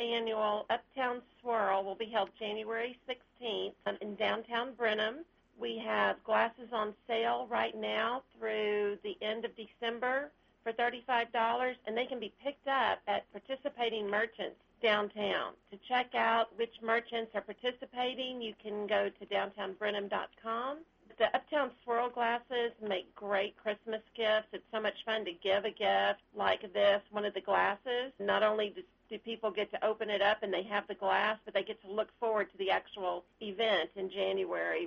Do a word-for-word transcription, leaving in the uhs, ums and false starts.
annual Uptown Swirl will be held January sixteenth in downtown Brenham. We have glasses on sale right now through the end of December for thirty-five dollars, and they can be picked up at participating merchants downtown. To check out which merchants are participating, you can go to downtown brenham dot com. The Uptown Swirl glasses make great Christmas gifts. It's so much fun to give a gift like this, one of the glasses. Not only do, do people get to open it up and they have the glass, but they get to look forward to the actual event in January.